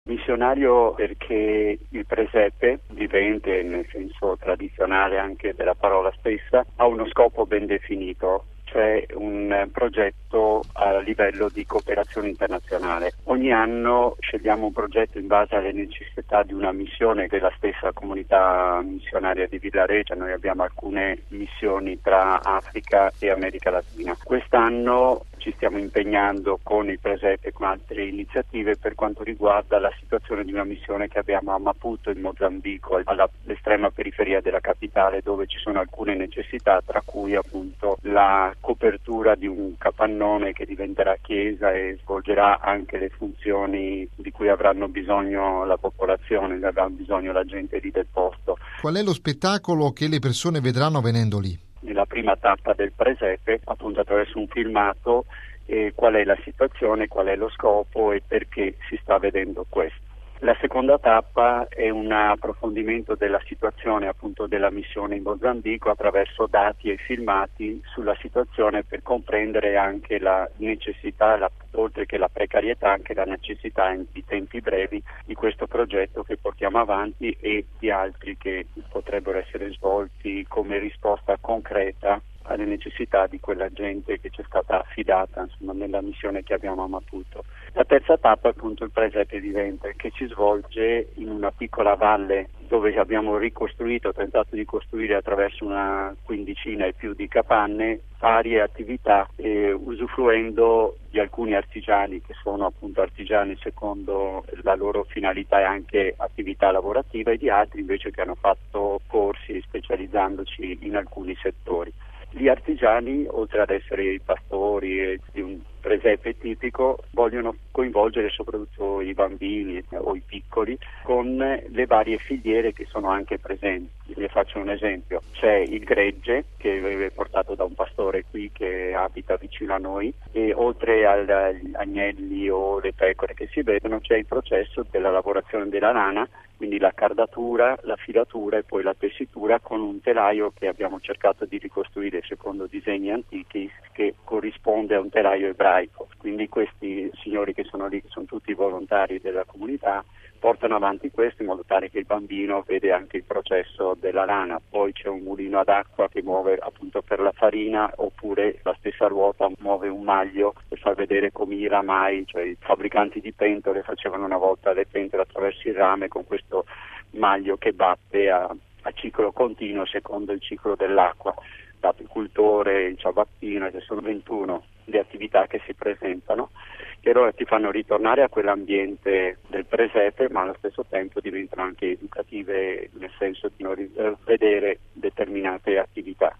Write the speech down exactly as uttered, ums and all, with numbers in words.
Missionario perché il presepe, vivente nel senso tradizionale anche della parola stessa, ha uno scopo ben definito, cioè un progetto a livello di cooperazione internazionale. Ogni anno scegliamo un progetto in base alle necessità di una missione della stessa comunità missionaria di Villaregia. Noi abbiamo alcune missioni tra Africa e America Latina. Quest'anno ci stiamo impegnando con il presepe e con altre iniziative per quanto riguarda la situazione di una missione che abbiamo a Maputo in Mozambico, all'estrema periferia della capitale, dove ci sono alcune necessità, tra cui appunto la copertura di un capannone che diventerà chiesa e svolgerà anche le funzioni di cui avranno bisogno la popolazione, ne avrà bisogno la gente lì del posto. Qual è lo spettacolo che le persone vedranno venendo lì? Nella prima tappa del presepe, appunto attraverso un filmato, eh, qual è la situazione, qual è lo scopo e perché si sta vedendo questo. La seconda tappa è un approfondimento della situazione appunto della missione in Mozambico attraverso dati e filmati sulla situazione per comprendere anche la necessità, la, oltre che la precarietà, anche la necessità in, di tempi brevi di questo progetto che portiamo avanti e di altri che potrebbero essere svolti come risposta concreta alle necessità di quella gente che ci è stata affidata insomma, nella missione che abbiamo a Maputo. La terza tappa è appunto il presepe vivente che si svolge in una piccola valle dove abbiamo ricostruito, tentato di costruire attraverso una quindicina e più di capanne varie attività eh, usufruendo di alcuni artigiani che sono appunto artigiani secondo la loro finalità e anche attività lavorativa e di altri invece che hanno fatto corsi specializzandoci in alcuni settori. Gli artigiani, oltre ad essere i pastori di un presepe tipico, vogliono coinvolgere soprattutto i bambini o i piccoli con le varie filiere che sono anche presenti. Vi faccio un esempio: c'è il gregge che è portato da un pastore qui che abita vicino a noi e oltre agli agnelli o le pecore che si vedono c'è il processo della lavorazione della lana, quindi la cardatura, la filatura e poi la tessitura con un telaio che abbiamo cercato di ricostruire secondo disegni antichi che corrisponde a un telaio ebraico. Quindi questi signori che sono lì, che sono tutti volontari della comunità, portano avanti questo in modo tale che il bambino vede anche il processo della lana. Poi c'è un mulino ad acqua che muove appunto per la farina, oppure la stessa ruota muove un maglio per far vedere come i ramai, cioè i fabbricanti di pentole facevano una volta le pentole attraverso il rame con questo maglio che batte a, a ciclo continuo secondo il ciclo dell'acqua. L'apicoltore, il ciabattino, ci sono ventuno le attività che si presentano che allora ti fanno ritornare a quell'ambiente del presepe, ma allo stesso tempo diventano anche educative nel senso di non vedere determinate attività.